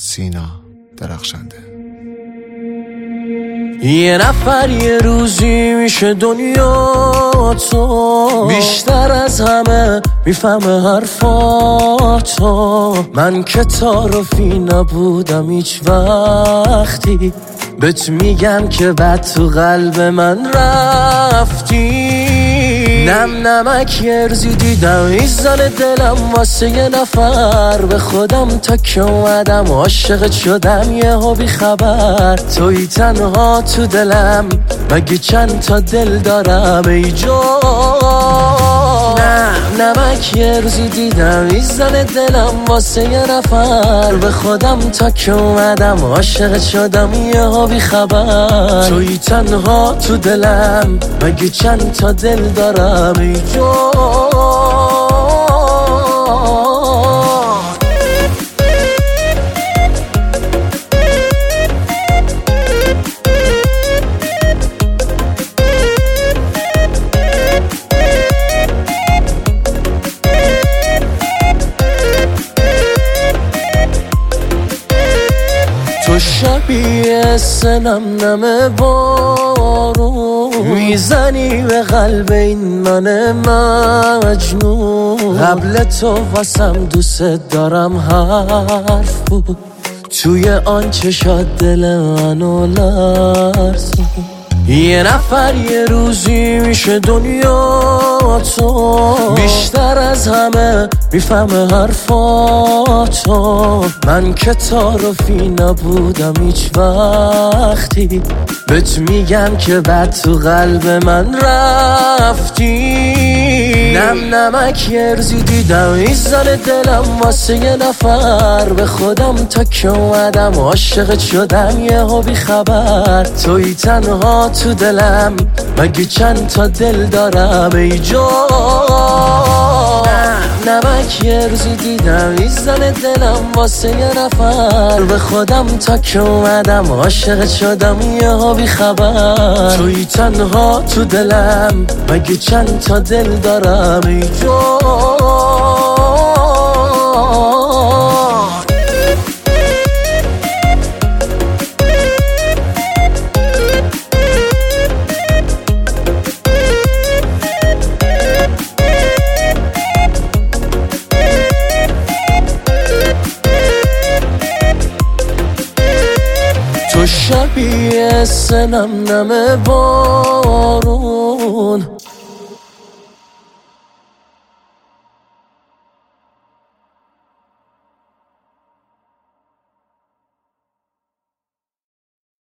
سینا درخشنده. یه نفر یه روزی میشه دنیا تو، بیشتر از همه میفهمه حرفاتو. من که تعارفی نبودم هیچ وقتی، بهت میگم که بعد تو قلب من رفتی. نم نمک ارزی دیدم ایزان دلم واسه یه نفر، به خودم تا که اومدم عاشقت شدم یهو بی خبر. توی تنها تو دلم، مگه چند تا دل دارم ای جان. نم نمک ارزی دیدم ایزان دلم واسه یه نفر، به خودم تا که اومدم عاشقت شدم یهو بی خبر. توی تنها تو دلم، مگه چند تا دل دارم ای جان. تو شبیه سنم نم بارون، میزنی به قلب این من مجنون. قبل تو واسم دوست دارم حرف بود، توی آن چشات دل منو لرزون. یه نفر یه روزی میشه دنیا تو، بیشتر از همه میفهمه حرفاتو. من که تعارفی نبودم هیچ وقتی، بهت میگم که بعد تو قلب من رفتی. نم نمک ارزی دیدم ایزان دلم واسه یه نفر، به خودم تا که اومدم عاشقت شدم یهو بی خبر. توی تنها تو دلم، مگه چند تا دل دارم ای جان. نمک ارزی دیدم ایزان دلم واسه یه نفر، به خودم تا که اومدم عاشقت شدم یهو بی خبر. توی تنها تو دلم، مگه چند تا دل دارم ای جان. تو شبیه سنم نم بارون،